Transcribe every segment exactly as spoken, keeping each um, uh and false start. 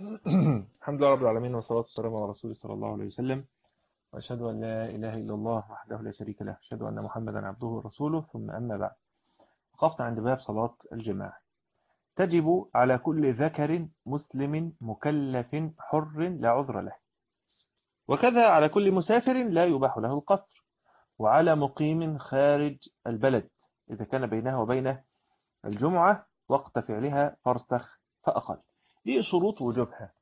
الحمد لله رب العالمين، والصلاة والسلام على رسوله صلى الله عليه وسلم. وأشهد أن لا إله إلا الله وحده لا شريك له، أشهد أن محمدا عبده ورسوله، ثم أما بعد. وقفت عند باب صلاة الجماعة. تجب على كل ذكر مسلم مكلف حر لا عذر له، وكذا على كل مسافر لا يباح له القصر، وعلى مقيم خارج البلد إذا كان بينها وبين الجمعة وقت فعلها فرسخ فأقل. دي شروط وجوبها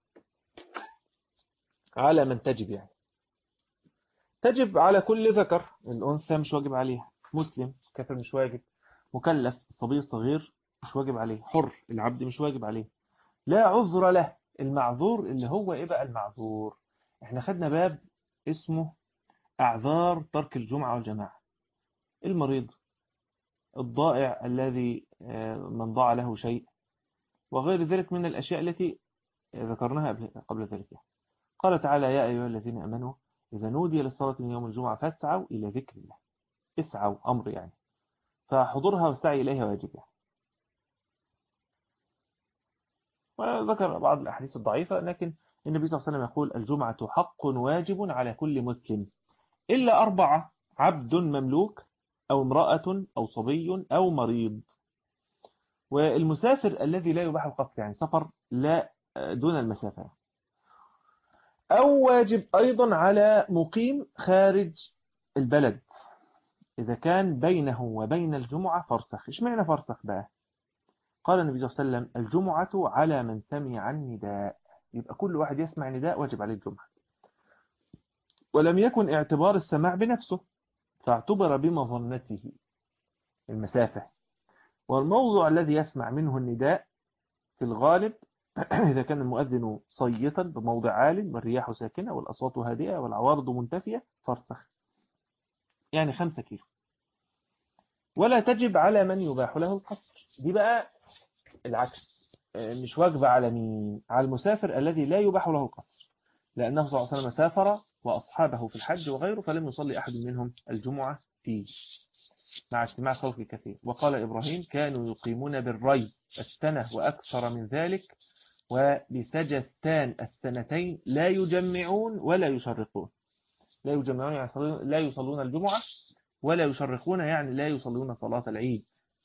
على من تجب، يعني تجب على كل ذكر. الأنثى مش واجب عليها، مسلم كافر مش واجب، مكلف الصبي الصغير مش واجب عليه، حر العبد مش واجب عليه، لا عذر له. المعذور اللي هو ايه بقى المعذور؟ احنا خدنا باب اسمه أعذار ترك الجمعة والجماعة. المريض، الضائع الذي من ضاع له شيء، وغير ذلك من الأشياء التي ذكرناها قبل ذلك. قال تعالى: يا أيها الذين أمنوا إذا نودي للصلاة من يوم الجمعة فاسعوا إلى ذكر الله. اسعوا أمر يعني، فحضورها والسعي إليها واجب يعني. وذكر بعض الأحاديث الضعيفة، لكن النبي صلى الله عليه وسلم يقول: الجمعة حق واجب على كل مسلم إلا أربعة: عبد مملوك، أو امرأة، أو صبي، أو مريض. والمسافر الذي لا يباح القصر، يعني سفر لا دون المسافة. أو واجب أيضا على مقيم خارج البلد إذا كان بينه وبين الجمعة فرسخ. إيش معنى فرسخ بقى؟ قال النبي صلى الله عليه وسلم: الجمعة على من سمع النداء. يبقى كل واحد يسمع نداء واجب عليه الجمعة، ولم يكن اعتبار السماع بنفسه، فاعتبر بمظنته المسافة. والموضع الذي يسمع منه النداء في الغالب إذا كان المؤذن صيتا بموضع عال والرياح ساكنة والأصوات هادئة والعوارض منتفية فرسخ، يعني خمسة كيلو. ولا تجب على من يباح له القصر. دي بقى العكس، مش واجبة على مين؟ على المسافر الذي لا يباح له القصر، لأنه صلى الله عليه وسلم سافر وأصحابه في الحج وغيره فلم يصلي أحد منهم الجمعة فيه مع اجتماع خوف كثير. وقال إبراهيم: كانوا يقيمون بالري السنة وأكثر من ذلك، وبسجستان السنتين لا يجمعون ولا يشرقون. لا يجمعون يعني لا يصلون الجمعة، ولا يشرقون يعني لا يصلون صلاة العيد.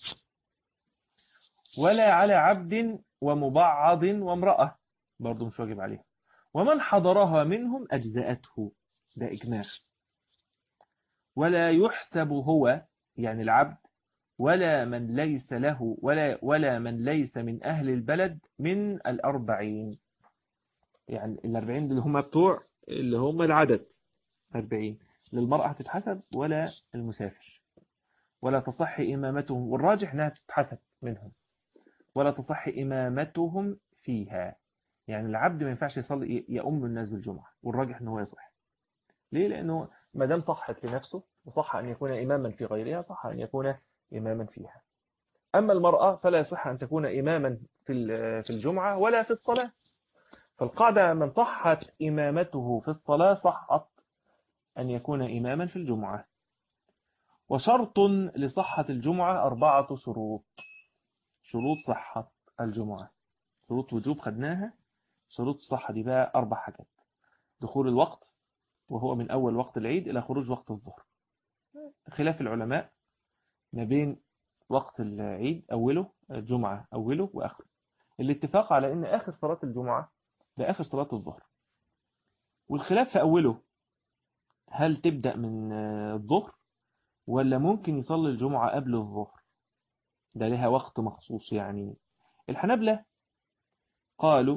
ولا على عبد ومبعض وامرأة، برضو مش واجب عليهم. ومن حضرها منهم أجزأته، ده إجماع. ولا يحسب هو يعني العبد، ولا من ليس له، ولا ولا من ليس من أهل البلد من الأربعين. يعني الأربعين اللي هم بتوع اللي هم العدد أربعين. للمرأة تتحسب ولا المسافر. ولا تصح إمامتهم، والراجح أنها تتحسب منهم. ولا تصح إمامتهم فيها، يعني العبد ما ينفعش يصلي يؤم الناس بالجمعة، والراجح أنه يصح. ليه؟ لأنه ما دام صحت لنفسه وصح أن يكون إماما في غيرها، صح أن يكون إماما فيها. أما المرأة فلا يصح أن تكون إماما في في الجمعة ولا في الصلاة. فالقاعدة: من صحت إمامته في الصلاة صحت أن يكون إماما في الجمعة. وشرط لصحة الجمعة أربعة شروط. شروط صحة الجمعة، شروط وجوب خدناها، شروط الصحة دي بقى أربع حاجات: دخول الوقت، وهو من أول وقت العيد إلى خروج وقت الظهر. خلاف العلماء ما بين وقت العيد أوله، الجمعة أوله وآخره. الاتفاق على أن آخر صلاة الجمعة ده آخر صلاة الظهر. والخلاف في أوله، هل تبدأ من الظهر ولا ممكن يصلي الجمعة قبل الظهر؟ ده لها وقت مخصوص. يعني الحنابلة قالوا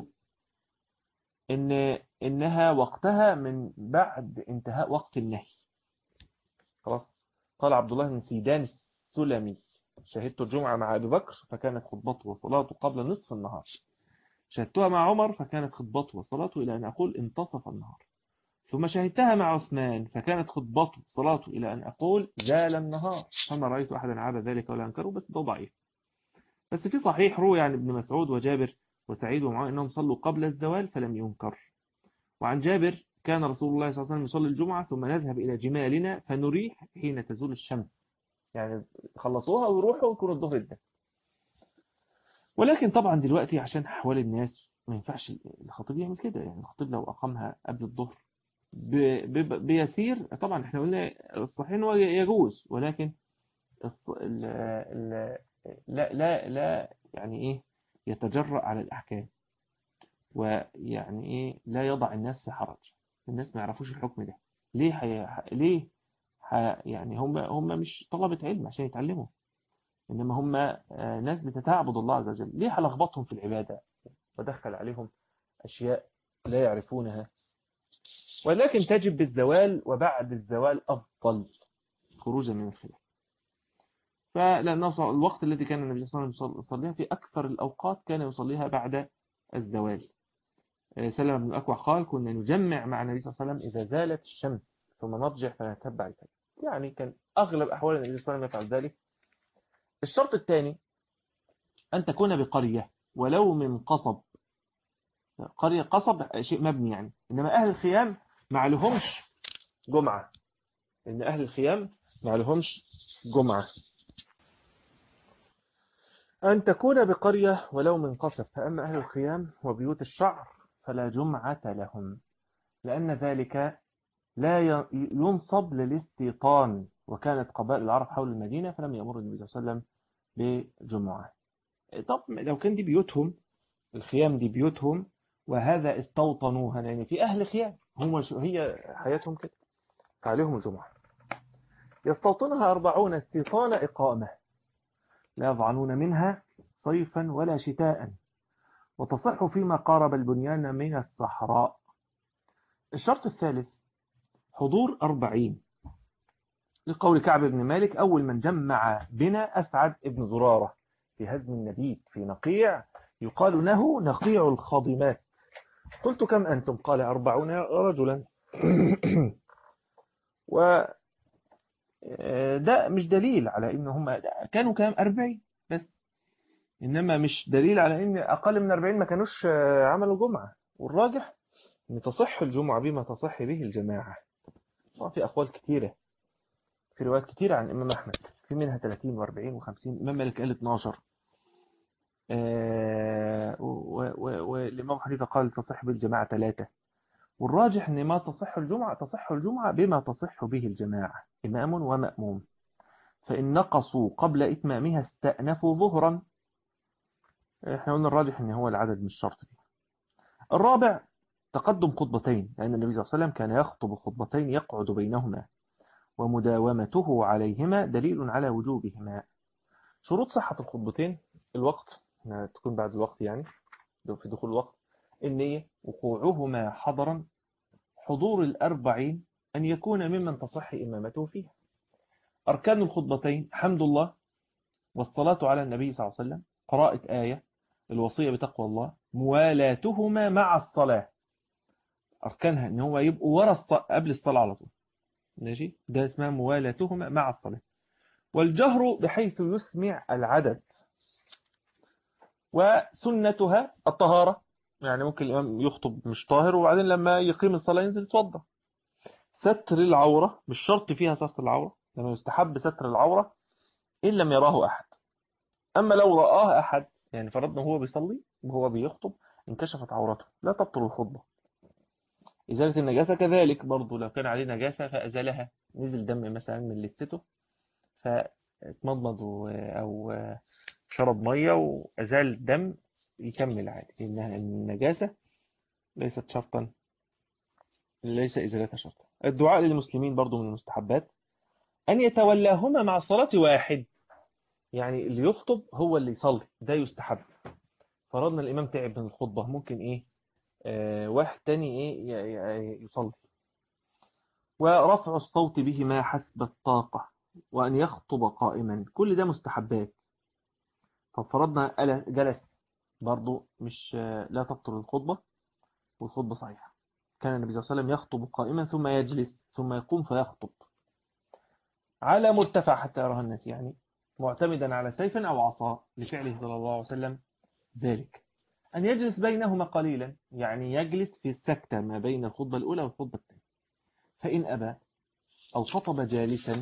إن إنها وقتها من بعد انتهاء وقت النهي. خلاص. قال عبد الله بن سيدان السلمي: شهدت الجمعة مع أبي بكر فكانت خطبته وصلاته قبل نصف النهار. شهدتها مع عمر فكانت خطبته وصلاته إلى أن أقول انتصف النهار. ثم شهدتها مع عثمان فكانت خطبته وصلاته إلى أن أقول زال النهار. فما رأيت أحدا عاب ذلك ولا أنكره، بس ده ضعيف. بس في صحيح روي عن ابن مسعود وجابر وسعيد ومعاذ أنهم صلوا قبل الزوال فلم ينكر. وعن جابر: كان رسول الله صلى الله عليه وسلم يصلي الجمعة ثم نذهب إلى جمالنا فنريح حين تزول الشمس. يعني خلصوها ويروحوا ويكونوا الظهر ده. ولكن طبعا دلوقتي عشان أحوال الناس ما ينفعش الخطيب يعمل كده. يعني الخطيب لو أقامها قبل الظهر بيسير، طبعا احنا قلنا الصحيح هو يجوز، ولكن ال ال لا لا لا يعني ايه يتجرأ على الأحكام، ويعني ايه لا يضع الناس في حرج. الناس ما يعرفوش الحكم ده ليه حي... ليه ح... يعني هم هم مش طلبة علم عشان يتعلموا، إنما هم ناس بتتعبد الله عز وجل. ليه هلخبطهم في العبادة ودخل عليهم أشياء لا يعرفونها؟ ولكن تجب بالزوال، وبعد الزوال أفضل خروجا من الخلاف. فلأن الوقت الذي كان النبي صلى الله عليه وسلم يصليها في أكثر الأوقات كان يصليها بعد الزوال. سلم بن الأكوع قال: كنا نجمع مع النبي صلى الله عليه وسلم إذا زالت الشمس ثم نرجع فنتبع الفجر. يعني كان أغلب أحوال النبي صلى الله عليه وسلم يفعل ذلك. الشرط الثاني أن تكون بقرية ولو من قصب. قرية قصب شيء مبني يعني، إنما أهل الخيام ما لهمش جمعة، إن أهل الخيام ما لهمش جمعة. أن تكون بقرية ولو من قصب، فأما أهل الخيام وبيوت الشعر فلا جمعة لهم، لأن ذلك لا ينصب للاستيطان، وكانت قبائل العرب حول المدينة فلم يأمر النبي صلى الله عليه وسلم بجمعة. طب لو كان دي بيوتهم، الخيام دي بيوتهم وهذا استوطنوها، يعني في أهل خيام هم هي حياتهم كده، فعليهم الجمعة. يستوطنها أربعون استيطان إقامة، لا يضعنون منها صيفا ولا شتاء، وتصح فيما قارب البنيان من الصحراء. الشرط الثالث حضور أربعين، لقول كعب بن مالك: أول من جمع بنا أسعد بن زرارة في هزم النبيت في نقيع، يقال له نقيع الخاضمات. قلت: كم أنتم؟ قال: أربعون رجلا. وده مش دليل على إن هم كانوا كام أربعين بس، إنما مش دليل على إن أقل من أربعين ما كانوش عملوا جمعة. والراجح أن تصح الجمعة بما تصح به الجماعة. وفي أقوال كثيرة، في روايات كثيرة عن الإمام أحمد، في منها ثلاثين وأربعين وخمسين. الإمام مالك قال اثناشر، آه والإمام حنيفة قال تصح بالجماعة ثلاثة. والراجح أن ما تصح الجمعة تصح الجمعة بما تصح به الجماعة، إمام ومأموم، فإن نقصوا قبل إتمامها استأنفوا ظهرا. احنا قلنا الراجح أن هو العدد مش شرط فيه. الرابع تقدم خطبتين، لأن النبي صلى الله عليه وسلم كان يخطب خطبتين يقعد بينهما، ومداومته عليهما دليل على وجوبهما. شروط صحة الخطبتين: الوقت، تكون بعد الوقت يعني في دخول الوقت، النية، وقوعهما حضرا، حضور الأربعين، أن يكون ممن تصح إمامته فيها. أركان الخطبتين: حمد الله، والصلاة على النبي صلى الله عليه وسلم، قراءة آية، الوصية بتقوى الله، موالاتهما مع الصلاة. أركانها إن هو يبقوا ورا الصلاة قبل الصلاة على طول، ماشي، ده اسمها موالاتهما مع الصلاة. والجهر بحيث يسمع العدد. وسنتها الطهارة، يعني ممكن الإمام يخطب مش طاهر وبعدين لما يقيم الصلاة ينزل يتوضا. ستر العورة، مش شرط فيها ستر العورة، لما يستحب ستر العورة إن لم يراه أحد. أما لو رآه أحد، يعني فرضنا هو بيصلي وهو بيخطب انكشفت عورته، لا تبطل الخطبة. إزالة النجاسة كذلك برضو، لو كان عليه نجاسة فأزالها، نزل دم مثلا من لسته فاتمضمض أو شرب مية وأزال الدم يكمل عادي، إنها النجاسة ليست شرطا، ليس إزالتها شرطا. الدعاء للمسلمين برضو من المستحبات. أن يتولاهما مع الصلاة واحد، يعني اللي يخطب هو اللي يصلي، ده يستحب. فرضنا الإمام تعب من الخطبة، ممكن إيه آه واحد تاني إيه يصلي. ورفع الصوت بهما حسب الطاقة، وأن يخطب قائما، كل ده مستحبات. ففرضنا جلس، برضو مش لا تبطل الخطبة، والخطبة صحيحة. كان النبي صلى الله عليه وسلم يخطب قائما ثم يجلس ثم يقوم فيخطب على مرتفع حتى يراها الناس، يعني معتمدا على سيف أو عصا، لفعله صلى الله عليه وسلم ذلك. أن يجلس بينهما قليلا، يعني يجلس في السكتة ما بين الخطبة الأولى والخطبة الثانية. فإن أبى أو خطب جالسا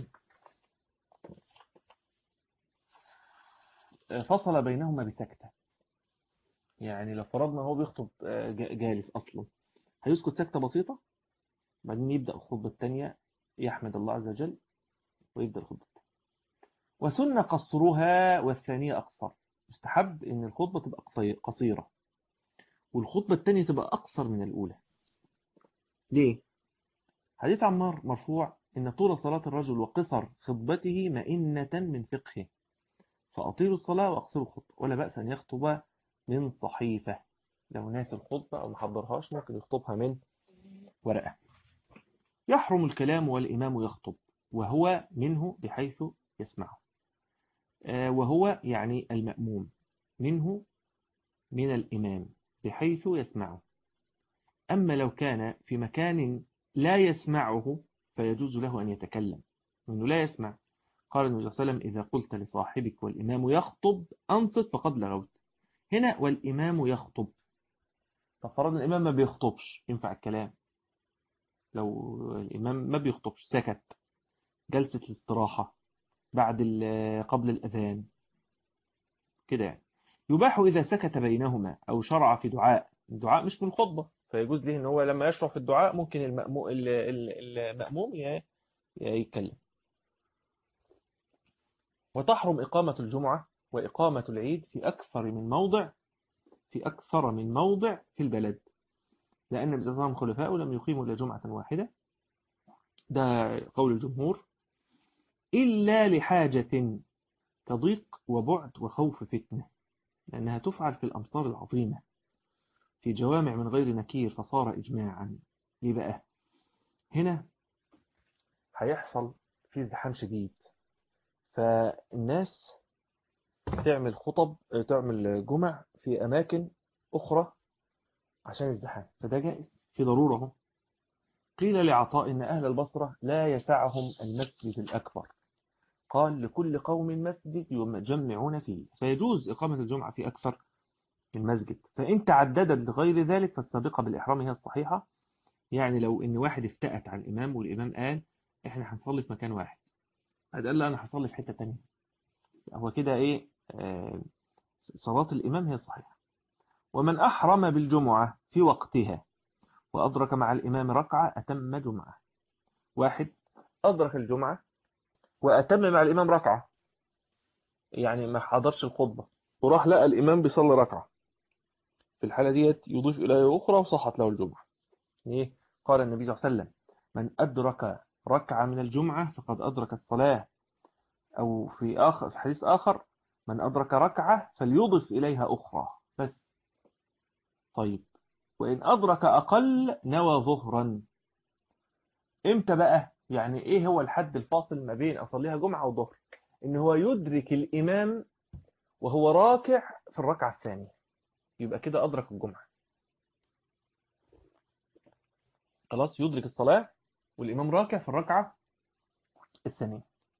فصل بينهما بسكتة. يعني لو فرضنا هو بيخطب جالس أصلا، هيسكت سكتة بسيطة، بعدين يبدأ الخطبة الثانية يحمد الله عز وجل ويبدأ الخطبة. وسن قصرها والثانية أقصر. مستحب إن الخطبة تبقى قصيرة والخطبة الثانية تبقى أقصر من الأولى. ليه؟ حديث عمار مرفوع إن طول صلاة الرجل وقصر خطبته مئنة من فقهه، فأطيلوا الصلاة وأقصروا الخطبة، ولا بأس أن يخطب من صحيفة. لو ناس الخطبة أو محضرهاش ممكن يخطبها من ورقة. يحرم الكلام والإمام يخطب وهو منه بحيث يسمعه. وهو يعني المأموم، منه من الإمام بحيث يسمعه. أما لو كان في مكان لا يسمعه فيجوز له أن يتكلم، إنه لا يسمع. قال النبي صلى الله عليه وسلم إذا قلت لصاحبك والإمام يخطب أنصت فقد لغوت. هنا والإمام يخطب، ففرض الإمام ما بيخطبش ينفع الكلام. لو الإمام ما بيخطبش سكت جلسة الاستراحة بعد قبل الأذان كده يعني، يباح إذا سكت بينهما أو شرع في دعاء. الدعاء مش من الخطبة، فيجوز له إن هو لما يشرع في الدعاء ممكن المأموم المأموم يتكلم. وتحرم إقامة الجمعة وإقامة العيد في أكثر من موضع في أكثر من موضع في البلد، لأن النبي صلى الله عليه وسلم خلفاء لم يقيموا إلا جمعة واحدة، ده قول الجمهور، إلا لحاجة كضيق وبعد وخوف فتنة، لأنها تفعل في الأمصار العظيمة في جوامع من غير نكير فصار إجماعا. ليه بقى؟ هنا هيحصل في ازدحام شديد، فالناس تعمل خطب تعمل جمع في أماكن أخرى عشان الزحام، فده جائز في ضرورة. قيل لعطاء إن أهل البصرة لا يسعهم المسجد الأكبر، قال لكل قوم مسجد يجمعون فيه، فيجوز إقامة الجمعة في أكثر من مسجد. فإن تعددت لغير ذلك فالسابقة بالإحرام هي الصحيحة. يعني لو إن واحد افتأت على الإمام والإمام قال إحنا هنصلي في مكان واحد، هذا قال لا أنا هصلي في حتة تانية، هو كده إيه؟ آه صلاة الإمام هي الصحيحة. ومن أحرم بالجمعة في وقتها وأدرك مع الإمام ركعة أتم جمعة. واحد أدرك الجمعة وأتم مع الإمام ركعة، يعني ما حضرش الخطبة وراح لقى الإمام بيصلي ركعة، في الحالة ديت يضيف إليه أخرى وصحت له الجمعة. إيه؟ قال النبي صلى الله عليه وسلم من أدرك ركعة من الجمعة فقد أدرك الصلاة، أو في آخر في حديث آخر من أدرك ركعة فليضف إليها أخرى بس. طيب وإن أدرك أقل نوى ظهرا. إمتى بقى؟ يعني إيه هو الحد الفاصل ما بين أصليها جمعة وظهر؟ إن هو يدرك الإمام وهو راكع في الركعة الثانية، يبقى كده أدرك الجمعة. خلاص يدرك الصلاة والإمام راكع في الركعة الثانية.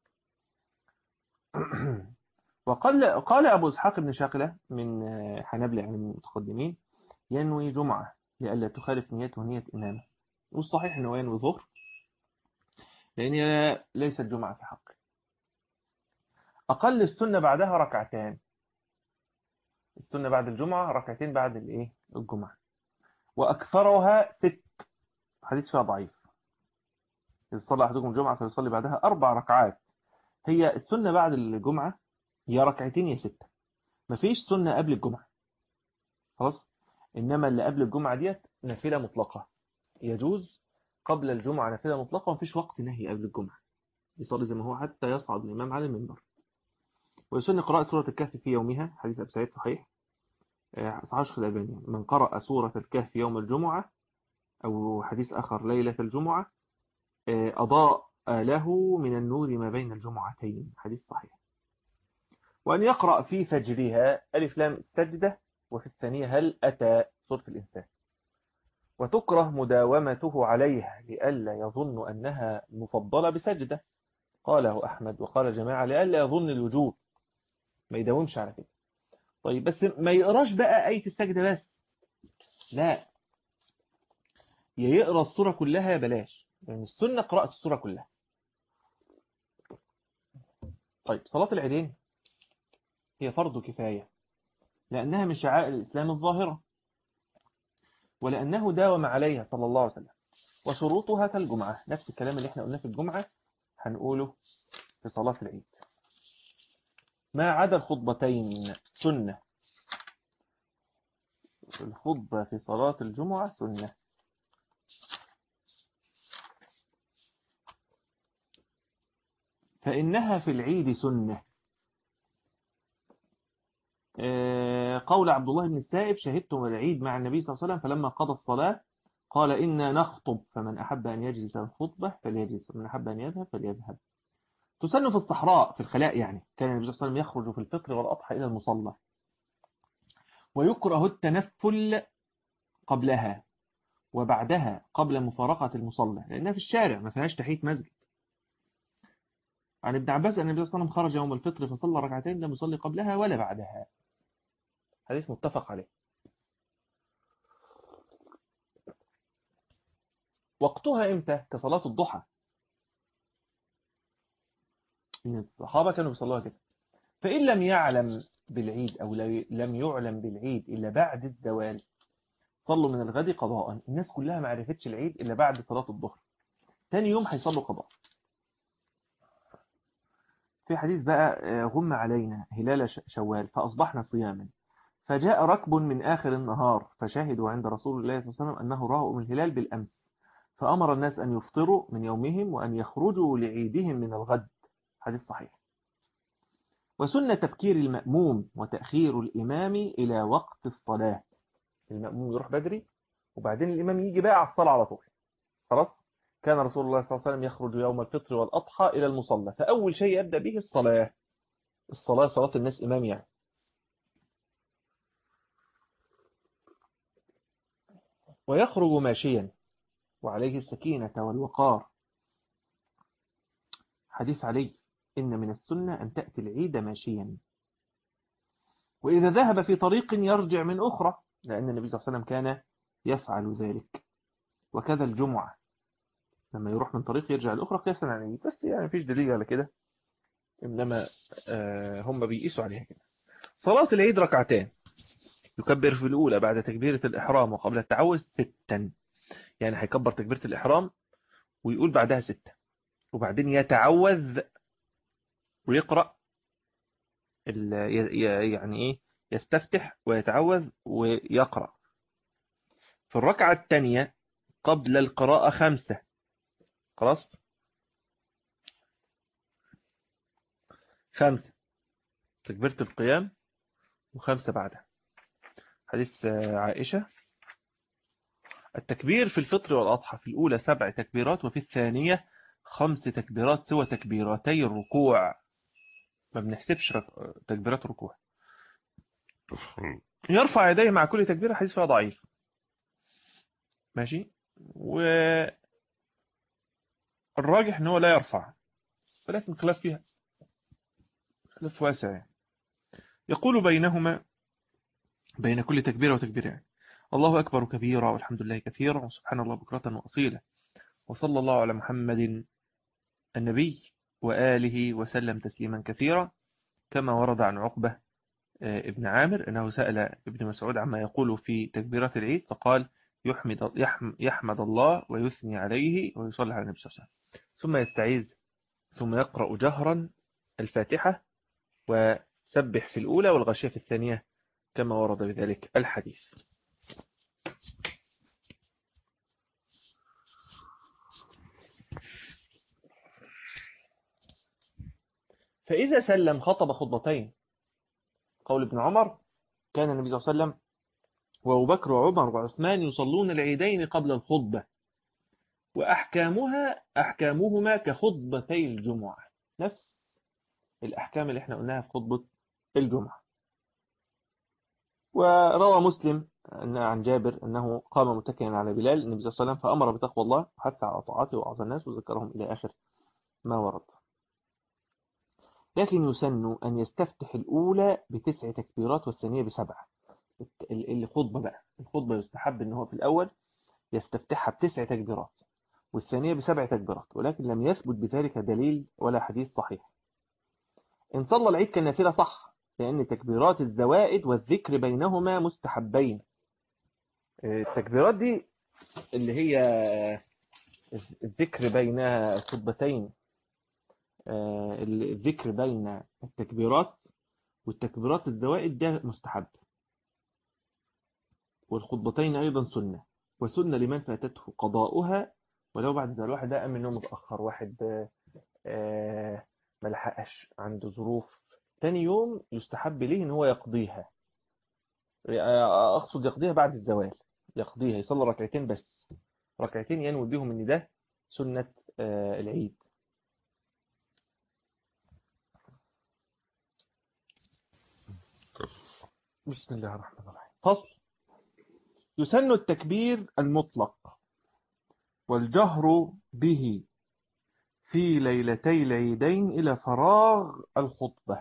وقال قال أبو إسحاق بن شاقلة من حنابلة يعني من المتقدمين ينوي جمعة لئلا تخالف نيته نية إمامه، والصحيح أنه ينوي ظهر لأن ليست جمعة في حقه. أقل السنة بعدها ركعتان، السنة بعد الجمعة ركعتين بعد الإيه الجمعة، وأكثرها ست، حديث فيها ضعيف. إذا صلى أحدكم الجمعة فيصلي بعدها أربع ركعات، هي السنة بعد الجمعة يا ركعتين يا ستة، مفيش سنة قبل الجمعة خلاص. إنما اللي قبل الجمعة ديت نافلة مطلقة، يجوز قبل الجمعة نافلة مطلقة ومفيش وقت نهي قبل الجمعة، يصلي زي ما هو حتى يصعد الإمام على المنبر. ويسن قراءة سورة الكهف في يومها، حديث أبي سعيد صحيح صحيح الشيخ الألباني، من قرأ سورة الكهف يوم الجمعة، أو حديث آخر ليلة الجمعة أضاء له من النور ما بين الجمعتين، حديث صحيح. وأن يقرأ في فجرها ألف لام السجدة، وفي الثانية هل أتى سورة الإنسان. وتكره مداومته عليها لئلا يظن أنها مفضلة بسجدة، قاله أحمد وقال جماعة لئلا يظن الوجوب، ما يداومش على كده. طيب بس ما يقراش بقى آية السجدة بس، لا، يا يقرأ السورة كلها يا بلاش، يعني السنة قراءة السورة كلها. طيب صلاة العيدين هي فرض كفاية، لأنها من شعائر الإسلام الظاهرة، ولأنه داوم عليها صلى الله عليه وسلم. وشروطها كالجمعة، نفس الكلام اللي احنا قلناه في الجمعة هنقوله في صلاة العيد. ما عدا الخطبتين سنة، الخطبة في صلاة الجمعة سنة. فإنها في العيد سنة. قول عبد الله بن السائب: شهدت العيد مع النبي صلى الله عليه وسلم فلما قضى الصلاة قال: إنا نخطب، فمن أحب أن يجلس الخطبة فليجلس، ومن أحب أن يذهب فليذهب. تسن في الصحراء في الخلاء، يعني كان النبي صلى الله عليه وسلم يخرج في الفطر والأضحى إلى المصلى، ويكره التنفل قبلها وبعدها قبل مفارقة المصلى، لأنها في الشارع ما فيهاش تحية مسجد. عن ابن عباس أن النبي صلى الله عليه وسلم خرج يوم الفطر فصلى ركعتين لم يصلي قبلها ولا بعدها. حديث متفق عليه. وقتها إمتى؟ كصلاة الضحى، إن الصحابة كانوا بيصلوها كده. فإن لم يعلم بالعيد أو لم يعلم بالعيد إلا بعد الزوال صلوا من الغد قضاء. الناس كلها ما عرفتش العيد إلا بعد صلاة الظهر، تاني يوم هيصلوا قضاء. في حديث بقى: غم علينا هلال شوال فأصبحنا صياما، فجاء ركب من آخر النهار فشهدوا عند رسول الله صلى الله عليه وسلم أنه رأوا من الهلال بالأمس، فأمر الناس أن يفطروا من يومهم وأن يخرجوا لعيدهم من الغد. حديث صحيح. وسنة تبكير المأموم وتأخير الإمام إلى وقت الصلاة. المأموم يروح بدري وبعدين الإمام يجي بقى على الصلاة على طول. خلاص. كان رسول الله صلى الله عليه وسلم يخرج يوم الفطر والأضحى إلى المصلى، فأول شيء يبدأ به الصلاة. الصلاة صلاة الناس إمام يعني. ويخرج ماشيا وعليه السكينة والوقار. حديث علي: إن من السنة أن تأتي العيد ماشيا، وإذا ذهب في طريق يرجع من أخرى، لأن النبي صلى الله عليه وسلم كان يفعل ذلك. وكذا الجمعة، لما يروح من طريق يرجع الأخرى قياسا على العيد. بس يعني مفيش دليل على كده، إنما آه هم بيقيسوا عليها كده. صلاة العيد ركعتان، يكبر في الأولى بعد تكبيرة الإحرام وقبل التعوذ ستا، يعني هيكبر تكبيرة الإحرام ويقول بعدها ستة، وبعدين يتعوذ ويقرأ يعني إيه، يستفتح ويتعوذ ويقرأ. في الركعة الثانية قبل القراءة خمسة. خلاص، خمسة تكبيرة القيام وخمسة بعدها. حديث عائشة: التكبير في الفطر والأضحى في الأولى سبع تكبيرات وفي الثانية خمس تكبيرات سوى تكبيرتي الركوع. ما بنحسبش تكبيرات الركوع. يرفع يديه مع كل تكبيرة، حديث فيها ضعيف. ماشي. والراجح ان هو لا يرفع، ولكن خلاف فيها خلاف واسع. يقول بينهما، بين كل تكبيرة وتكبيرة يعني: الله أكبر كبيرا والحمد لله كثيرا وسبحان الله بكرة وأصيلا، وصلى الله على محمد النبي وآله وسلم تسليما كثيرا. كما ورد عن عقبة ابن عامر أنه سأل ابن مسعود عما يقول في تكبيرات العيد فقال: يحمد, يحمد الله ويثني عليه ويصلي على النبي صلى الله عليه وسلم، ثم يستعيذ، ثم يقرأ جهرا الفاتحة وسبح في الأولى والغشية في الثانية، كما ورد بذلك الحديث. فإذا سلم خطب خطبتين. قول ابن عمر: كان النبي صلى الله عليه وسلم وأبو بكر وعمر وعثمان يصلون العيدين قبل الخطبة، وأحكامها أحكامهما كخطبتي الجمعة، نفس الأحكام اللي احنا قلناها في خطبة الجمعة. وروى مسلم أن عن جابر أنه قام متكئا على بلال النبي صلى الله عليه وسلم فأمر بتقوى الله وحتى على طاعته وأعظى الناس وذكرهم إلى آخر ما ورد. لكن يسن أن يستفتح الأولى بتسع تكبيرات والثانية بسبعة. الخطبة بقى الخطبة يستحب أنه في الأول يستفتحها بتسع تكبيرات والثانية بسبع تكبيرات، ولكن لم يثبت بذلك دليل ولا حديث صحيح. إن صلى العيد كالنافلة صح، لأن تكبيرات الزوائد والذكر بينهما مستحبين. التكبيرات دي اللي هي الذكر بين الخطبتين، الذكر بين التكبيرات والتكبيرات الزوائد ده مستحب، والخطبتين أيضا سنة، وسنة لمن فاتته قضاؤها ولو بعد ذلك. الواحد ده أمن نوم متأخر، واحد آه ما لحقش عنده ظروف، تاني يوم يستحب ليه ان هو يقضيها، اقصد يقضيها بعد الزوال، يقضيها يصلي ركعتين بس، ركعتين ينوي بيهم ان ده سنة آه العيد. بسم الله الرحمن الرحيم. فصل. يسن التكبير المطلق والجهر به في ليلتي العيدين إلى فراغ الخطبة.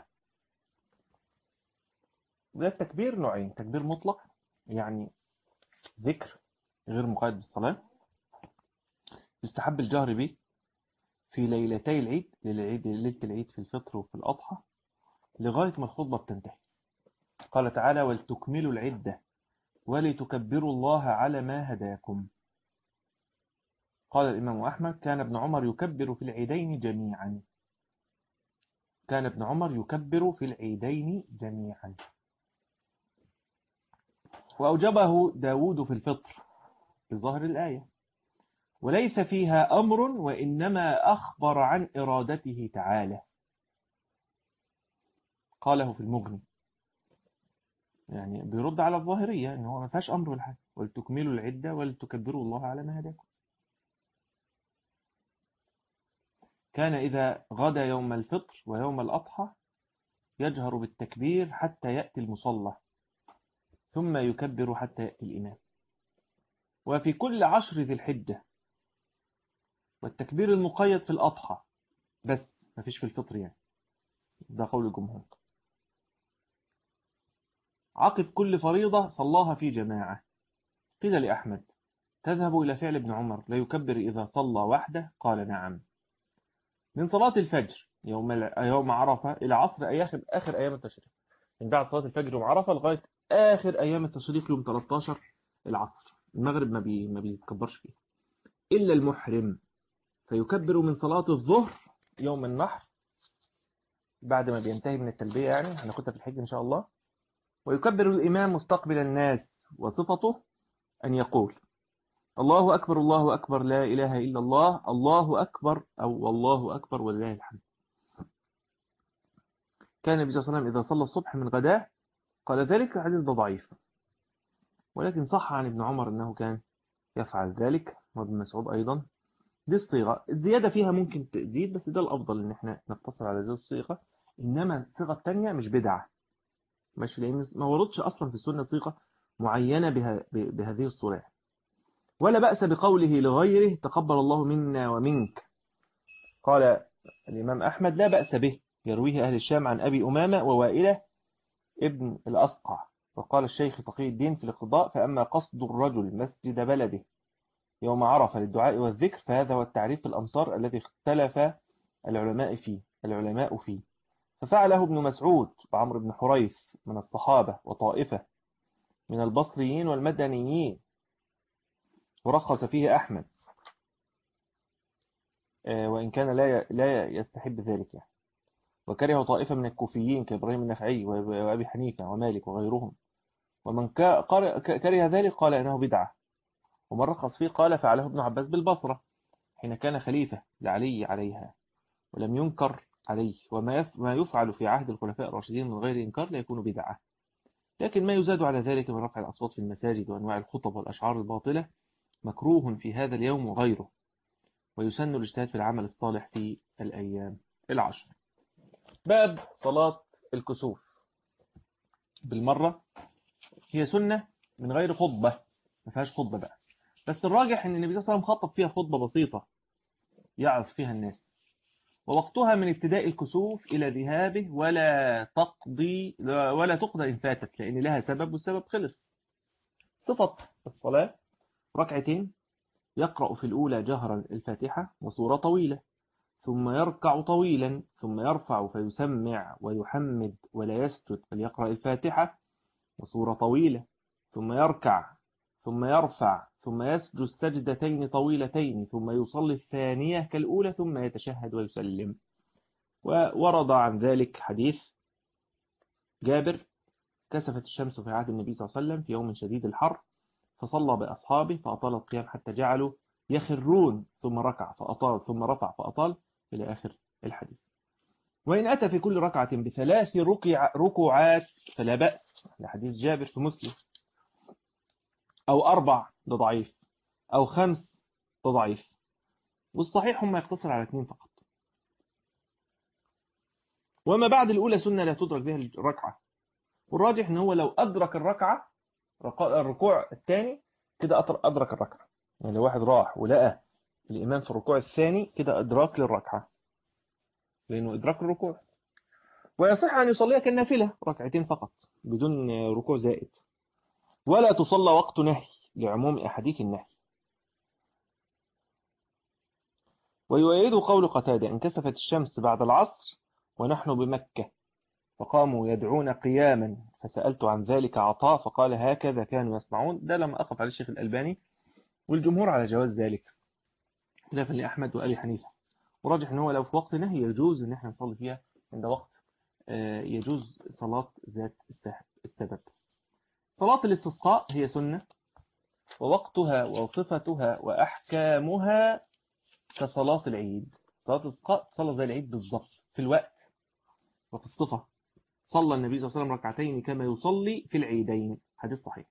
ده التكبير نوعين: تكبير مطلق يعني ذكر غير مقيد بالصلاة، يستحب الجهر به في ليلتي العيد، للعيد ليلة العيد في الفطر وفي الأضحى، لغاية ما الخطبة بتنتهي. قال تعالى: ولتكملوا العدة ولتكبروا الله على ما هداكم. قال الإمام أحمد: كان ابن عمر يكبر في العيدين جميعا، كان ابن عمر يكبر في العيدين جميعا. وأوجبه داود في الفطر بظاهر الآية، وليس فيها أمر وإنما أخبر عن إرادته تعالى. قاله في المغني، يعني بيرد على الظاهرية إن هو ما فيهاش أمر ولا حاجة، ولتكملوا العدة ولتكبروا الله على ما هداكم. كان إذا غدا يوم الفطر ويوم الأضحى يجهر بالتكبير حتى يأتي المصلى، ثم يكبر حتى يأتي الإمام. وفي كل عشر ذي الحجة، والتكبير المقيد في الأضحى بس، ما فيش في الفطر يعني، ده قول الجمهور. عقب كل فريضة صلاها في جماعة. قيل لأحمد: تذهب إلى فعل ابن عمر لا يكبر إذا صلى وحده؟ قال: نعم. من صلاة الفجر يوم يوم عرفة إلى عصر آخر آخر أيام التشريق، من بعد صلاة الفجر يوم عرفة لغاية آخر أيام التشريق يوم ثلاثة عشر العصر، المغرب ما بي ما بيتكبرش فيه إلا المحرم، فيكبر من صلاة الظهر يوم النحر بعد ما بينتهي من التلبية، يعني هناخدها في الحج إن شاء الله. ويكبر الإمام مستقبل الناس، وصفته أن يقول: الله أكبر الله أكبر لا إله إلا الله، الله أكبر، أو والله أكبر ولله الحمد. كان النبي صلى الله عليه وسلم إذا صلى الصبح من غداه قال ذلك. الحديث ده ضعيف، ولكن صح عن ابن عمر أنه كان يفعل ذلك، وابن مسعود أيضا. دي الصيغة، الزيادة فيها ممكن تزيد، بس ده الأفضل إن احنا نقتصر على هذه الصيغة. إنما الصيغة الثانية مش بدعة، مش لأن ما وردش أصلا في السنة صيغة معينة بها بهذه الصورة. ولا بأس بقوله لغيره: تقبل الله منا ومنك. قال الإمام أحمد: لا بأس به، يرويه أهل الشام عن أبي أمامة ووائلة ابن الأسقع. وقال الشيخ تقي الدين في الاقتضاء: فأما قصد الرجل مسجد بلده يوم عرفة للدعاء والذكر فهذا هو التعريف في الأمصار الذي اختلف العلماء فيه العلماء فيه ففعله ابن مسعود وعمرو بن حريث من الصحابة وطائفة من البصريين والمدنيين، ورخص فيه أحمد، وإن كان لا لا يستحب ذلك يعني. وكره طائفة من الكوفيين كإبراهيم النخعي وأبي حنيفة ومالك وغيرهم، ومن كره ذلك قال إنه بدعة. ومن رخص فيه قال: فعله ابن عباس بالبصرة حين كان خليفة لعلي عليها، ولم ينكر عليه. وما يفعل في عهد الخلفاء الراشدين من غير إنكار لا يكون بدعة. لكن ما يزاد على ذلك من رفع الأصوات في المساجد وأنواع الخطب والأشعار الباطلة مكروه في هذا اليوم وغيره، ويسن الاجتهاد في العمل الصالح في الأيام العشر. باب صلاة الكسوف بالمرة، هي سنة من غير خطبة، ما فيهاش خطبة بقى، بس الراجح ان النبي صلى الله عليه وسلم خطب فيها خطبة بسيطة يعظ فيها الناس، ووقتها من ابتداء الكسوف إلى ذهابه، ولا تقضي ولا تقضى إن فاتت، لأن لها سبب والسبب خلص. صفة الصلاة: ركعتين، يقرأ في الأولى جهرا الفاتحة وسورة طويلة، ثم يركع طويلا ثم يرفع فيسمع ويحمد ولا يسجد بل يقرأ الفاتحة وسورة طويلة ثم يركع ثم يرفع ثم يسجد سجدتين طويلتين ثم يصلي الثانية كالأولى ثم يتشهد ويسلم. وورد عن ذلك حديث جابر: كسفت الشمس في عهد النبي صلى الله عليه وسلم في يوم شديد الحر فصلى بأصحابه فأطال القيام حتى جعلوا يخرون ثم ركع فأطال ثم رفع فأطال إلى آخر الحديث. وإن أتى في كل ركعة بثلاث ركع ركوعات فلا بأس، لحديث جابر في مسلم. أو أربع ده ضعيف، أو خمس ده ضعيف، والصحيح هم يقتصر على اثنين فقط. وما بعد الأولى سنة لا تدرك بها الركعة، والراجح إن هو لو أدرك الركعة الركوع الثاني كده أدرك الركعة. يعني لو واحد راح ولقى الإمام في الركوع الثاني كده أدراك للركعة، لأنه إدراك الركوع. ويصح أن يصليها كالنافلة ركعتين فقط بدون ركوع زائد، ولا تصلى وقت نهي لعموم أحاديث النهي. ويؤيد قول قتادة: انكسفت الشمس بعد العصر ونحن بمكة فقاموا يدعون قياما فسألت عن ذلك عطاء فقال هكذا كانوا يصنعون. ده لما أقف على الشيخ الألباني، والجمهور على جواز ذلك خلافا لأحمد وأبي حنيفة. وراجح أنه لو في وقت نهي يجوز أن احنا نصلي فيها عند وقت يجوز صلاة ذات السبب. صلاة الاستسقاء هي سنة، ووقتها وصفتها وأحكامها كصلاة العيد. صلاة الاستسقاء صلى زي العيد بالضبط في الوقت وفي الصفة. صلى النبي صلى الله عليه وسلم ركعتين كما يصلي في العيدين، حديث صحيح.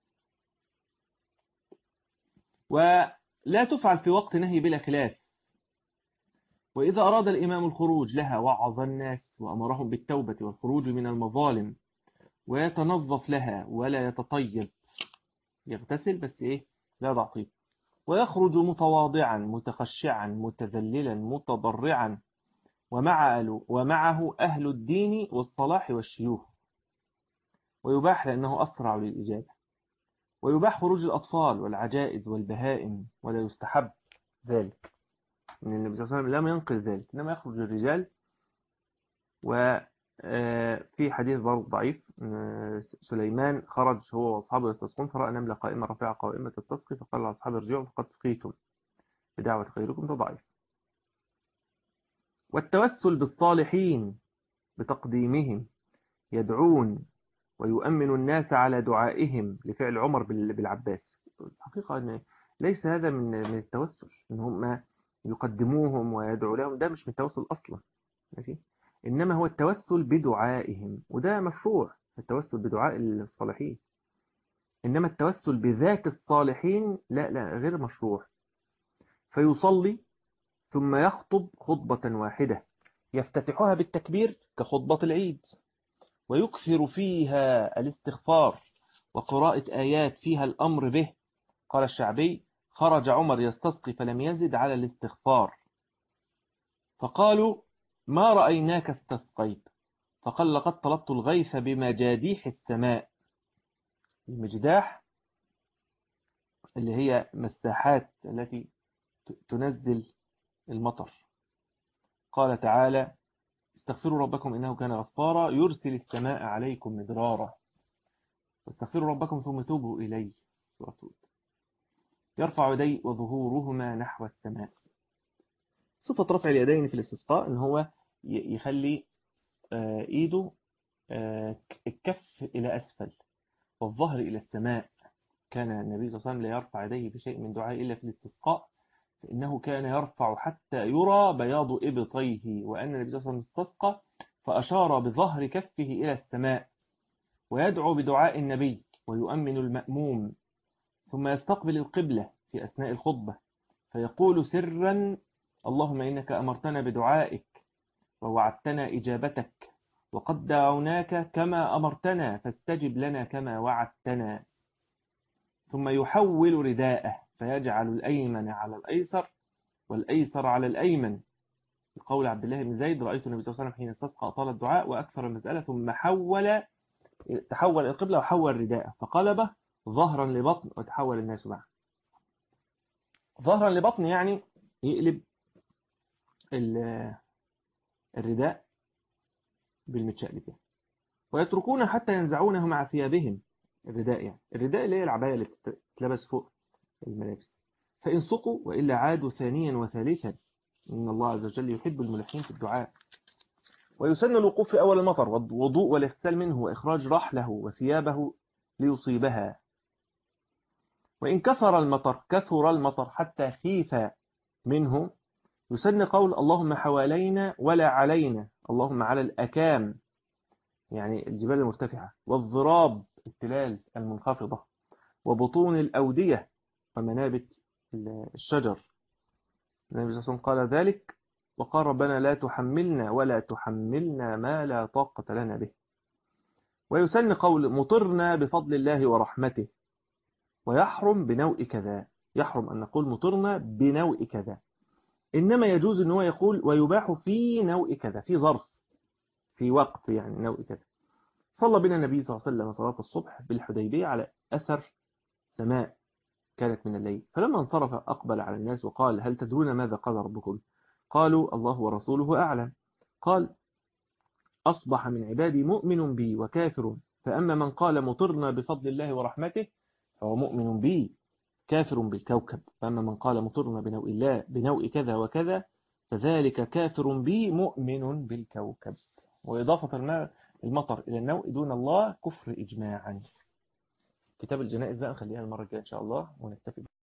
ولا تفعل في وقت نهي بلا خلاف. وإذا أراد الإمام الخروج لها وعظ الناس وأمرهم بالتوبة والخروج من المظالم ويتنظف لها ولا يتطيب، يغتسل بس إيه لا يضع طيب، ويخرج متواضعا متخشعا متذللا متضرعا ومع ومعه أهل الدين والصلاح والشيوخ، ويباح لأنه أسرع للإجابة. ويباح خروج الأطفال والعجائز والبهائم ولا يستحب ذلك، من النبي صلى الله عليه وسلم لم ينقل ذلك، إنما يخرج الرجال. وفي حديث برضه ضعيف: سليمان خرج هو وأصحابه يستسقون فرأى نملة قائمة رافعة قائمة تستسقي فقال لأصحاب ارجعوا فقد سقيتم بدعوة خيركم، ده ضعيف. والتوسل بالصالحين بتقديمهم يدعون ويؤمن الناس على دعائهم لفعل عمر بالعباس. الحقيقة أن ليس هذا من من التوسل إن هم يقدموهم ويدعوا لهم، ده مش من التوسل أصلا، ماشي؟ إنما هو التوسل بدعائهم، وده مشروع التوسل بدعاء الصالحين. إنما التوسل بذات الصالحين لا لا غير مشروع. فيصلي ثم يخطب خطبة واحدة يفتتحها بالتكبير كخطبة العيد، ويكثر فيها الاستغفار وقراءة آيات فيها الأمر به. قال الشعبي: خرج عمر يستسقي فلم يزد على الاستغفار، فقالوا: ما رأيناك استسقيت؟ فقال: لقد طلبت الغيث بمجاديح السماء. المجداح اللي هي مساحات التي تنزل المطر. قال تعالى: استغفروا ربكم إنه كان غفارا يرسل السماء عليكم مدرارا واستغفروا ربكم ثم توبوا إليه. يرفع يديه وظهورهما نحو السماء. صفة رفع اليدين في الاستسقاء إن هو يخلي إيده الكف إلى أسفل والظهر إلى السماء. كان النبي صلى الله عليه وسلم لا يرفع يديه بشيء من دعاء إلا في الاستسقاء، فإنه كان يرفع حتى يرى بياض إبطيه. وأن النبي صلى الله عليه وسلم استسقى فأشار بظهر كفه إلى السماء ويدعو بدعاء النبي ويؤمن المأموم، ثم يستقبل القبلة في أثناء الخطبة فيقول سرا: اللهم إنك أمرتنا بدعائك ووعدتنا إجابتك وقد دعوناك كما أمرتنا فاستجب لنا كما وعدتنا. ثم يحول رداءه فيجعل الأيمن على الأيسر والأيسر على الأيمن، بقول عبد الله بن زيد: رأيت النبي صلى الله عليه وسلم حين استسقى أطال الدعاء وأكثر المسألة ثم حول تحول القبلة وحول رداءه فقلبه ظهرا لبطن وتحول الناس معه. ظهرا لبطن يعني يقلب الرداء بالمتشقلب يعني. ويتركون حتى ينزعونه مع ثيابهم. الرداء يعني الرداء اللي هي العباية اللي بتتلبس فوق الملابس. فإن سقوا وإلا عادوا ثانيا وثالثا. إن الله عز وجل يحب الملحين في الدعاء. ويسن الوقوف في أول المطر والوضوء والاغتسال منه وإخراج رحله وثيابه ليصيبها. وإن كثر المطر كثر المطر حتى خيف منه يسن قول اللهم حوالينا ولا علينا، اللهم على الأكام يعني الجبال المرتفعة، والضراب التلال المنخفضة، وبطون الأودية ومنابت الشجر. النبي صلى الله عليه وسلم قال ذلك وقال ربنا لا تحملنا ولا تحملنا ما لا طاقة لنا به. ويسن قول مطرنا بفضل الله ورحمته. ويحرم بنوء كذا، يحرم أن نقول مطرنا بنوء كذا، إنما يجوز أن هو يقول ويباح في نوء كذا، في ظرف في وقت يعني نوء كذا. صلى بنا النبي صلى الله عليه وسلم صلاة الصبح بالحديبية على أثر سماء كانت من الليل، فلما انصرف أقبل على الناس وقال هل تدرون ماذا قال ربكم؟ قالوا الله ورسوله أعلم. قال أصبح من عبادي مؤمن بي وكافر، فأما من قال مطرنا بفضل الله ورحمته فهو مؤمن بي كافر بالكوكب، فأما من قال مطرنا بنوء الله بنوء كذا وكذا فذلك كافر بي مؤمن بالكوكب. وإضافة الماء المطر إلى النوء دون الله كفر إجماعا. كتاب الجنائز بقى نخليها المرة الجاية إن شاء الله ونكتفي